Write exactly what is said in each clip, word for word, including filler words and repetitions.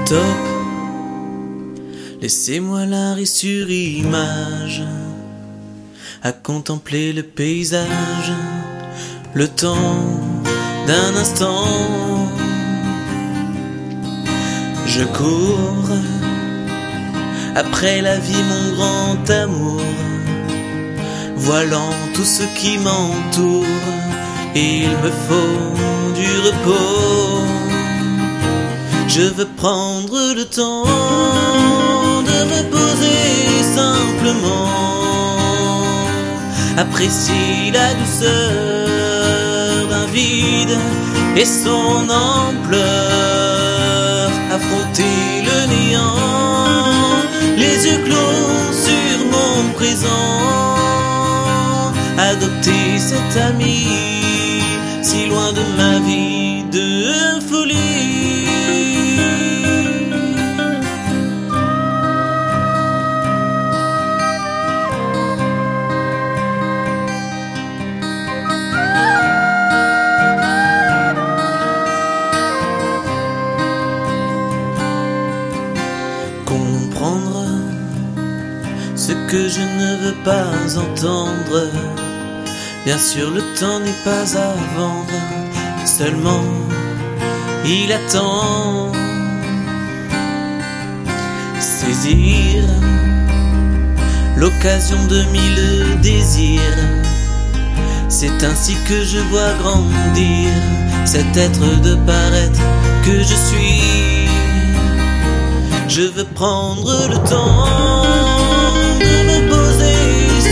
Stop, laissez-moi l'arrêt sur image, à contempler le paysage, le temps d'un instant. Je cours après la vie, mon grand amour, voilant tout ce qui m'entoure. Il me faut du repos. Je veux prendre le temps de me poser simplement, apprécier la douceur d'un vide et son ampleur, affronter le néant, les yeux clos sur mon présent, adopter cet ami si loin de ma vie de folie. Comprendre ce que je ne veux pas entendre. Bien sûr, le temps n'est pas à vendre, seulement il attend. Saisir l'occasion de mille désirs, c'est ainsi que je vois grandir cet être de paraître que je suis. Je veux prendre le temps de me poser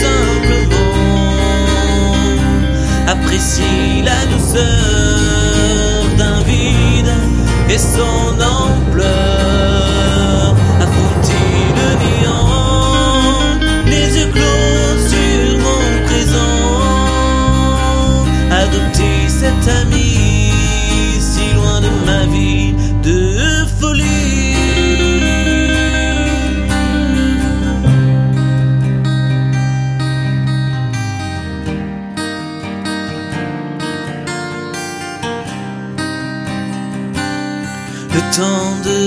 simplement, apprécier la douceur d'un vide et son ampleur, affronter le néant, les yeux clos sur mon présent, adopter cet ami si loin de ma vie de folie. Le temps de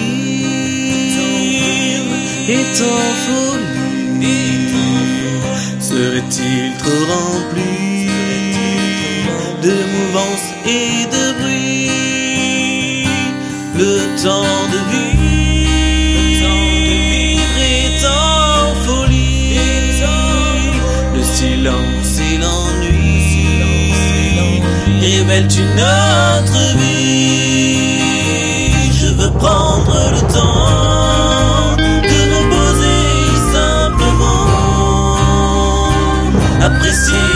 vivre est en folie. Serait-il trop rempli de mouvance et de bruit? Le temps de vivre est en folie. Le silence et l'ennui révèlent une autre vie. Je veux prendre le temps de me poser simplement, apprécier